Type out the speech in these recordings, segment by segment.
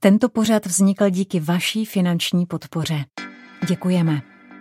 Tento pořad vznikl díky vaší finanční podpoře. Děkujeme.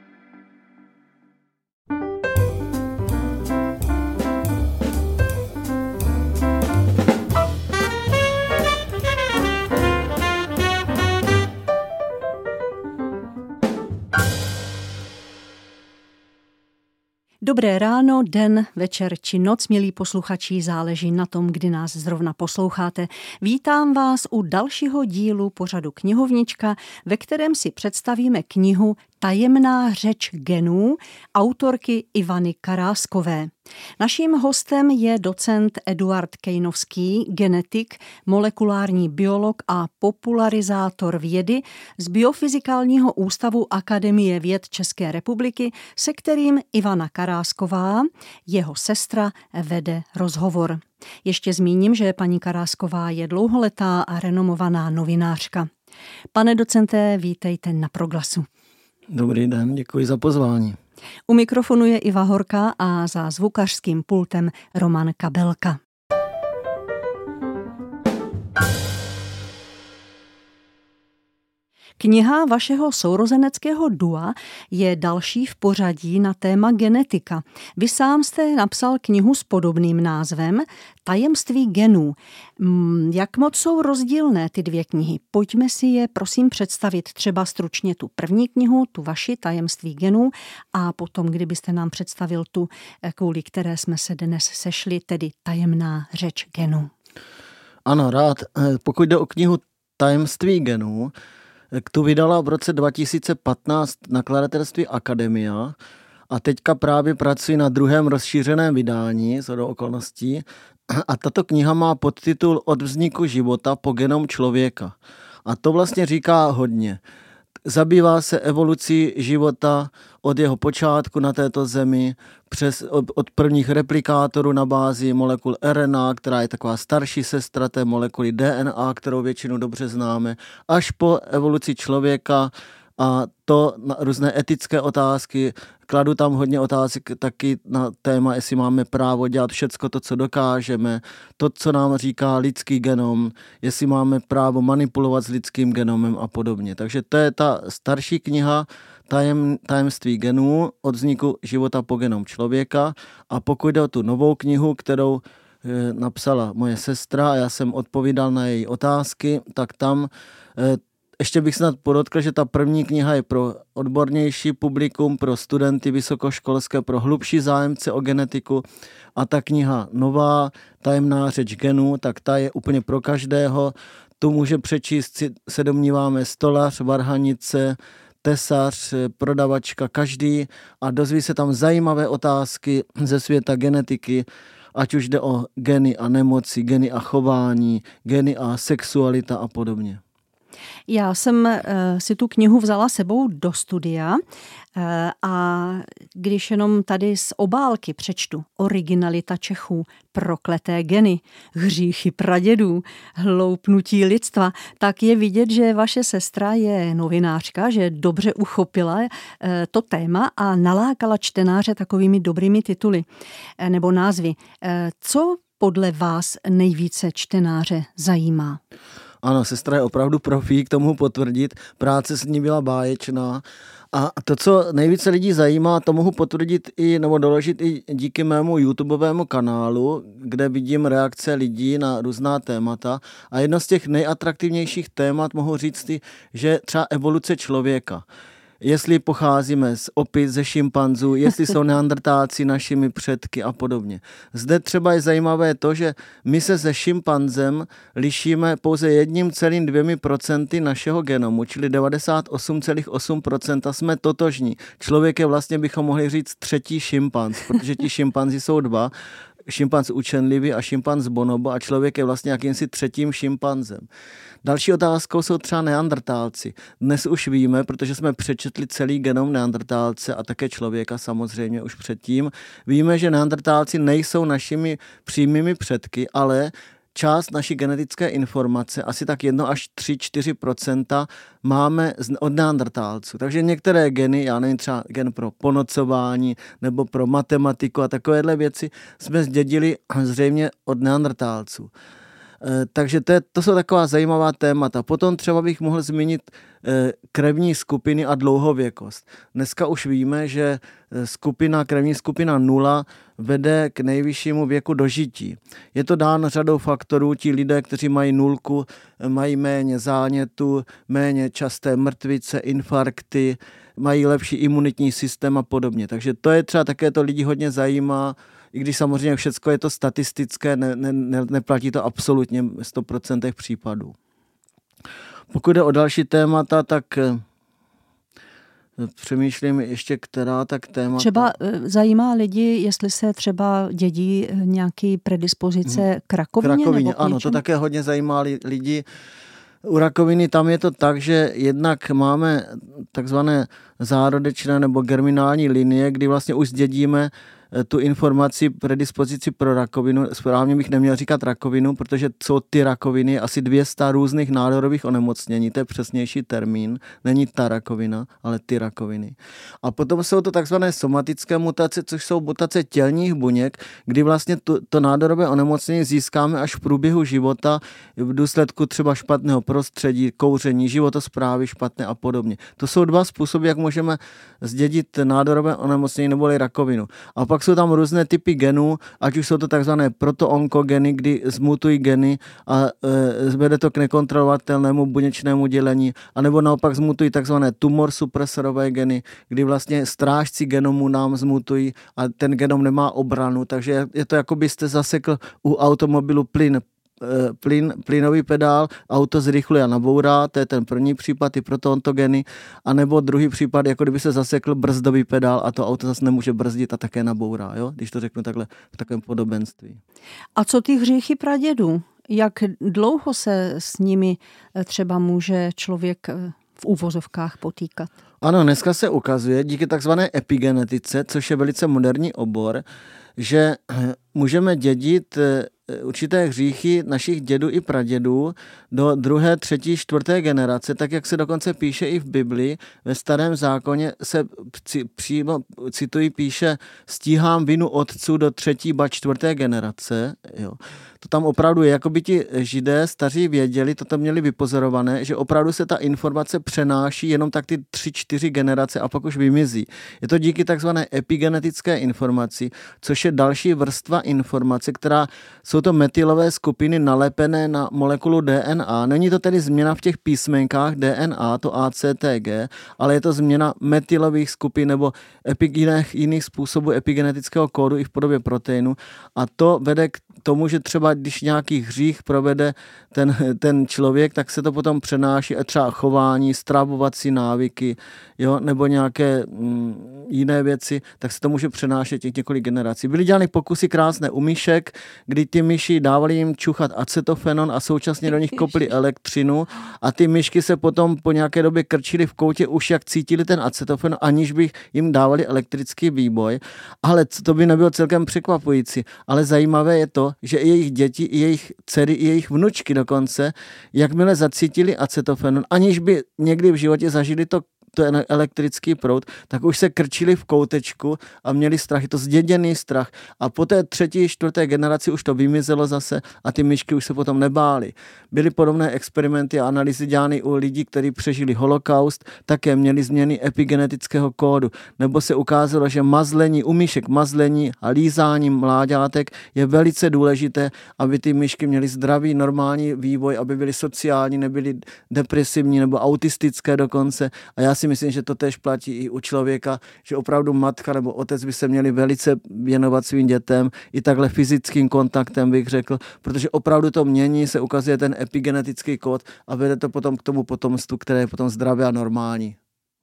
Dobré ráno, den, večer či noc, milí posluchači, záleží na tom, kdy nás zrovna posloucháte. Vítám vás u dalšího dílu pořadu Knihovnička, ve kterém si představíme knihu Tajemná řeč genů autorky Ivany Karáskové. Naším hostem je docent Eduard Kejnovský, genetik, molekulární biolog a popularizátor vědy z Biofyzikálního ústavu Akademie věd České republiky, se kterým Ivana Karásková, jeho sestra, vede rozhovor. Ještě zmíním, že paní Karásková je dlouholetá a renomovaná novinářka. Pane docente, vítejte na Proglasu. Dobrý den, děkuji za pozvání. U mikrofonu je Iva Horka a za zvukařským pultem Roman Kabelka. Kniha vašeho sourozeneckého dua je další v pořadí na téma genetika. Vy sám jste napsal knihu s podobným názvem Tajemství genů. Jak moc jsou rozdílné ty dvě knihy? Pojďme si je prosím představit třeba stručně tu první knihu, tu vaši Tajemství genů, a potom, kdybyste nám představil tu, kvůli které jsme se dnes sešli, tedy Tajemná řeč genů. Ano, rád. Pokud jde o knihu Tajemství genů, tu vydala v roce 2015 nakladatelství Akademia a teďka právě pracuji na druhém rozšířeném vydání shodou okolností a tato kniha má podtitul Od vzniku života po genom člověka. A to vlastně říká hodně. Zabývá se evolucí života od jeho počátku na této zemi, od prvních replikátorů na bázi molekul RNA, která je taková starší sestra té molekuly DNA, kterou většinu dobře známe, až po evoluci člověka a to na různé etické otázky. Kladu tam hodně otázek taky na téma, jestli máme právo dělat všecko to, co dokážeme, to, co nám říká lidský genom, jestli máme právo manipulovat s lidským genomem a podobně. Takže to je ta starší kniha Tajemství genů od vzniku života po genom člověka. A pokud jde o tu novou knihu, kterou napsala moje sestra a já jsem odpovídal na její otázky, tak tam ještě bych snad podotkl, že ta první kniha je pro odbornější publikum, pro studenty vysokoškolské, pro hlubší zájemce o genetiku, a ta kniha nová, Tajemná řeč genů, tak ta je úplně pro každého. Tu může přečíst, se domníváme, stolař, varhanice, tesař, prodavačka, každý, a dozví se tam zajímavé otázky ze světa genetiky, ať už jde o geny a nemoci, geny a chování, geny a sexualita a podobně. Já jsem si tu knihu vzala sebou do studia a když jenom tady z obálky přečtu Originalita Čechů, prokleté geny, hříchy pradědů, hloupnutí lidstva, tak je vidět, že vaše sestra je novinářka, že dobře uchopila to téma a nalákala čtenáře takovými dobrými tituly nebo názvy. Co podle vás nejvíce čtenáře zajímá? Ano, sestra je opravdu profík, k tomu potvrdit. Práce s ní byla báječná. A to, co nejvíce lidí zajímá, to mohu potvrdit nebo doložit i díky mému YouTubeovému kanálu, kde vidím reakce lidí na různá témata. A jedno z těch nejatraktivnějších témat mohu říct, že třeba evoluce člověka. Jestli pocházíme z opic, ze šimpanzů, jestli jsou neandertálci našimi předky a podobně. Zde třeba je zajímavé to, že my se se šimpanzem lišíme pouze 1,2% našeho genomu, čili 98,8% jsme totožní. Člověk je vlastně, bychom mohli říct, třetí šimpanz, protože ti šimpanzi jsou dva. Šimpanz učenlivý a šimpanz bonobo a člověk je vlastně jakýmsi třetím šimpanzem. Další otázkou jsou třeba neandertálci. Dnes už víme, protože jsme přečetli celý genom neandertálce a také člověka samozřejmě už předtím. Víme, že neandertálci nejsou našimi přímými předky, ale část naší genetické informace, asi tak 1 až 3-4% máme od neandertálců. Takže některé geny, já nevím, třeba gen pro ponocování nebo pro matematiku a takovéhle věci jsme zdědili zřejmě od neandertálců. Takže to jsou taková zajímavá témata. Potom třeba bych mohl zmínit krevní skupiny a dlouhověkost. Dneska už víme, že krevní skupina 0 vede k nejvyššímu věku dožití. Je to dáno řadou faktorů. Ti lidé, kteří mají 0, mají méně zánětu, méně časté mrtvice, infarkty, mají lepší imunitní systém a podobně. Takže to je třeba také, to lidi hodně zajímá, i když samozřejmě všecko je to statistické, neplatí to absolutně v 100% případů. Pokud jde o další témata, tak přemýšlím ještě, která tak témata. Třeba zajímá lidi, jestli se třeba dědí nějaký predispozice k rakovině? K rakovině, nebo k ano, to také hodně zajímá lidi. U rakoviny tam je to tak, že jednak máme takzvané zárodečné nebo germinální linie, kdy vlastně už zdědíme tu informaci, predispozici pro rakovinu. Správně bych neměl říkat rakovinu, protože jsou ty rakoviny asi 200 různých nádorových onemocnění. To je přesnější termín. Není ta rakovina, ale ty rakoviny. A potom jsou to takzvané somatické mutace, což jsou mutace tělních buněk, kdy vlastně to nádorové onemocnění získáme až v průběhu života v důsledku třeba špatného prostředí, kouření, životosprávy špatné a podobně. To jsou 2 způsoby, jak můžeme zdědit nádorové onemocnění neboli rakovinu. A pak jsou tam různé typy genů, ať už jsou to takzvané protoonkogeny, kdy zmutují geny a vede to k nekontrolovatelnému buněčnému dělení, anebo naopak zmutují takzvané tumor supresorové geny, kdy vlastně strážci genomu nám zmutují a ten genom nemá obranu, takže je to, jako byste zasekl u automobilu plynový pedál, auto zrychluje a nabourá, to je ten první případ, ty protoonkogeny, anebo druhý případ, jako kdyby se zasekl brzdový pedál a to auto zase nemůže brzdit a také nabourá, jo? Když to řeknu takhle v takovém podobenství. A co ty hříchy pradědů? Jak dlouho se s nimi třeba může člověk v úvozovkách potýkat? Ano, dneska se ukazuje díky takzvané epigenetice, což je velice moderní obor, že můžeme dědit určité hříchy našich dědů i pradědů do 2., 3., 4. generace, tak jak se dokonce píše i v Biblii. Ve Starém zákoně se přímo, cituji, píše: stíhám vinu otců do 3., ba 4. generace. Jo. To tam opravdu je, jako by ti Židé staří věděli, to tam měli vypozorované, že opravdu se ta informace přenáší jenom tak ty 3, 4 generace a pak už vymizí. Je to díky takzvané epigenetické informaci, což je další vrstva informace, která jsou to metylové skupiny nalepené na molekulu DNA. Není to tedy změna v těch písmenkách DNA, to ACTG, ale je to změna metylových skupin nebo jiných způsobů epigenetického kódu i v podobě proteinu. A to vede k tomu, že třeba když nějaký hřích provede ten člověk, tak se to potom přenáší třeba chování, stravovací návyky, jo, nebo nějaké jiné věci, tak se to může přenášet těch několik generací. Byly dělány pokusy krásné u myšek, kdy ty myši dávali jim čuchat acetofenon a současně do nich kopli elektřinu a ty myšky se potom po nějaké době krčily v koutě už jak cítili ten acetofenon, aniž by jim dávali elektrický výboj. Ale to by nebylo celkem překvapující. Ale zajímavé je to, že i jejich děti, i jejich dcery, i jejich vnučky dokonce, jakmile zacítili acetofenon, aniž by někdy v životě zažili to elektrický proud, tak už se krčili v koutečku a měli strach. Je to zděděný strach. A po té 3., 4. generaci už to vymizelo zase a ty myšky už se potom nebály. Byly podobné experimenty a analýzy dělány u lidí, kteří přežili holokaust, také měli změny epigenetického kódu. Nebo se ukázalo, že mazlení u myšek, mazlení a lízání mláďátek je velice důležité, aby ty myšky měly zdravý, normální vývoj, aby byly sociální, nebyly depresivní nebo autistické dokonce. A já si myslím, že to též platí i u člověka, že opravdu matka nebo otec by se měli velice věnovat svým dětem i takhle fyzickým kontaktem, bych řekl, protože opravdu to mění, se ukazuje ten epigenetický kód a vede to potom k tomu potomstvu, které je potom zdravé a normální.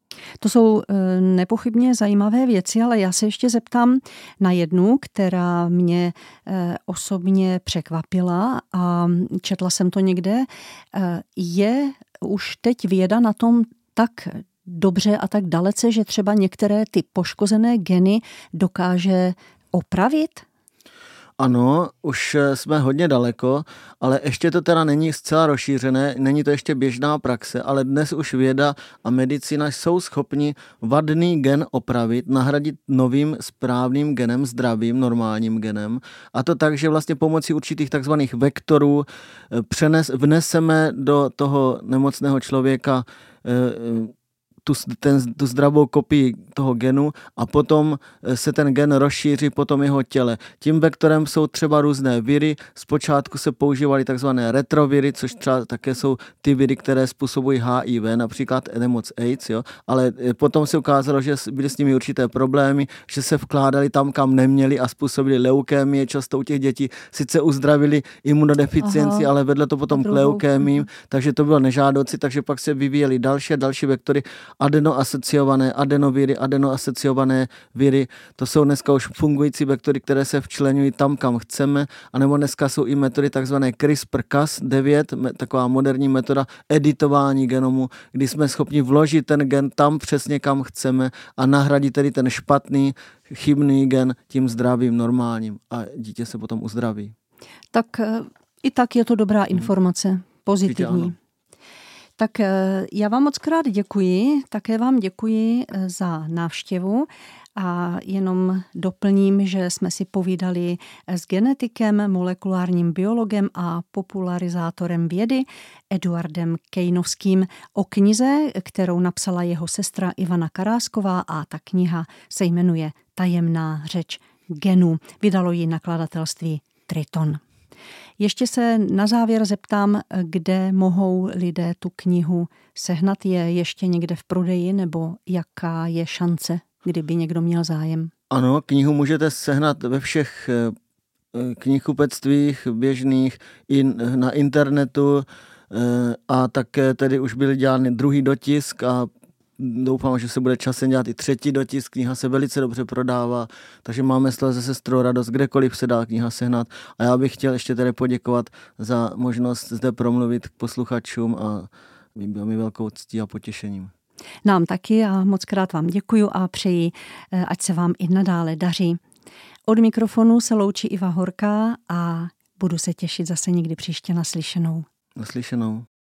To jsou nepochybně zajímavé věci, ale já se ještě zeptám na jednu, která mě osobně překvapila a četla jsem to někde. Je už teď věda na tom tak dobře a tak dalece, že třeba některé ty poškozené geny dokáže opravit? Ano, už jsme hodně daleko, ale ještě to teda není zcela rozšířené, není to ještě běžná praxe, ale dnes už věda a medicína jsou schopni vadný gen opravit, nahradit novým správným genem, zdravým, normálním genem. A to tak, že vlastně pomocí určitých takzvaných vektorů vneseme do toho nemocného člověka tu zdravou kopii toho genu a potom se ten gen rozšíří po tom jeho těle. Tím vektorem jsou třeba různé viry. Zpočátku se používaly takzvané retroviry, což třeba také jsou ty viry, které způsobují HIV, například nemoc AIDS, jo? Ale potom se ukázalo, že byly s nimi určité problémy, že se vkládali tam, kam neměli a způsobili leukémie. Často u těch dětí sice uzdravili imunodeficienci, ale vedle to potom k leukémím, takže to bylo nežádoucí, takže pak se vyvíjely další vektory, adenoasociované adenoviry, adenoasociované viry. To jsou dneska už fungující vektory, které se včleňují tam, kam chceme, anebo dneska jsou i metody takzvané CRISPR-Cas9, taková moderní metoda editování genomu, kdy jsme schopni vložit ten gen tam přesně, kam chceme a nahradit tedy ten špatný, chybný gen tím zdravým, normálním a dítě se potom uzdraví. Tak i tak je to dobrá informace, pozitivní. Tak já vám moc krát děkuji, také vám děkuji za návštěvu a jenom doplním, že jsme si povídali s genetikem, molekulárním biologem a popularizátorem vědy Eduardem Kejnovským o knize, kterou napsala jeho sestra Ivana Karásková a ta kniha se jmenuje Tajemná řeč genů. Vydalo ji nakladatelství Triton. Ještě se na závěr zeptám, kde mohou lidé tu knihu sehnat. Je ještě někde v prodeji nebo jaká je šance, kdyby někdo měl zájem? Ano, knihu můžete sehnat ve všech knihkupectvích běžných i na internetu a také tedy už byly dělány druhý dotisk a doufám, že se bude časem dělat i třetí dotisk. Kniha se velice dobře prodává, takže máme se sestrou radost, kdekoliv se dá kniha sehnat. A já bych chtěl ještě tedy poděkovat za možnost zde promluvit k posluchačům a bylo mi velkou ctí a potěšením. Nám taky a moc krát vám děkuju a přeji, ať se vám i nadále daří. Od mikrofonu se loučí Iva Horká a budu se těšit zase někdy příště naslyšenou. Naslyšenou.